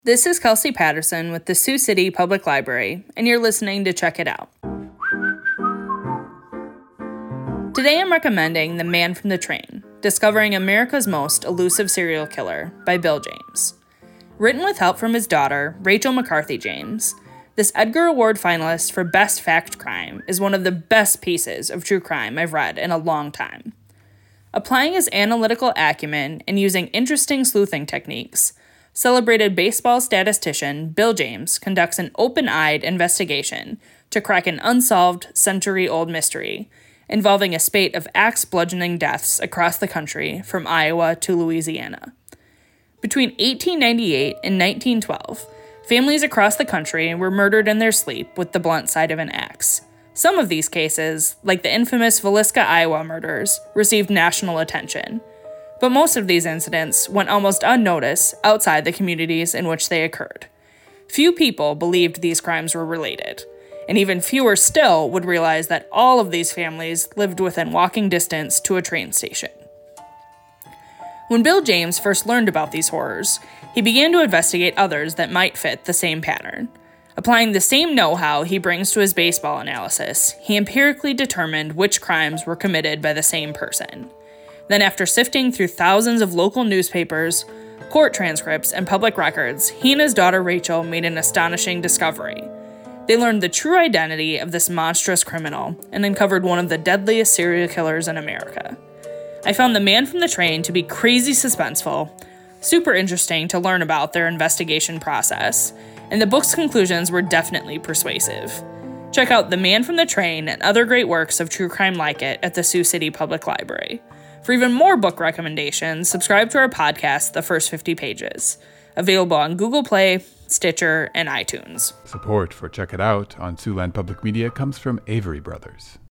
This is Kelsey Patterson with the Sioux City Public Library, and you're listening to Check It Out. Today I'm recommending The Man from the Train, Discovering America's Most Elusive Serial Killer by Bill James. Written with help from his daughter, Rachel McCarthy James, this Edgar Award finalist for Best Fact Crime is one of the best pieces of true crime I've read in a long time. Applying his analytical acumen and using interesting sleuthing techniques, celebrated baseball statistician Bill James conducts an open-eyed investigation to crack an unsolved, century-old mystery involving a spate of axe-bludgeoning deaths across the country from Iowa to Louisiana. Between 1898 and 1912, families across the country were murdered in their sleep with the blunt side of an axe. Some of these cases, like the infamous Villisca, Iowa murders, received national attention, but most of these incidents went almost unnoticed outside the communities in which they occurred. Few people believed these crimes were related, and even fewer still would realize that all of these families lived within walking distance to a train station. When Bill James first learned about these horrors, he began to investigate others that might fit the same pattern. Applying the same know-how he brings to his baseball analysis, he empirically determined which crimes were committed by the same person. Then, after sifting through thousands of local newspapers, court transcripts, and public records, he and his daughter Rachel made an astonishing discovery. They learned the true identity of this monstrous criminal and uncovered one of the deadliest serial killers in America. I found The Man from the Train to be crazy suspenseful, super interesting to learn about their investigation process, and the book's conclusions were definitely persuasive. Check out The Man from the Train and other great works of true crime like it at the Sioux City Public Library. For even more book recommendations, subscribe to our podcast, The First 50 Pages, available on Google Play, Stitcher, and iTunes. Support for Check It Out on Siouxland Public Media comes from Avery Brothers.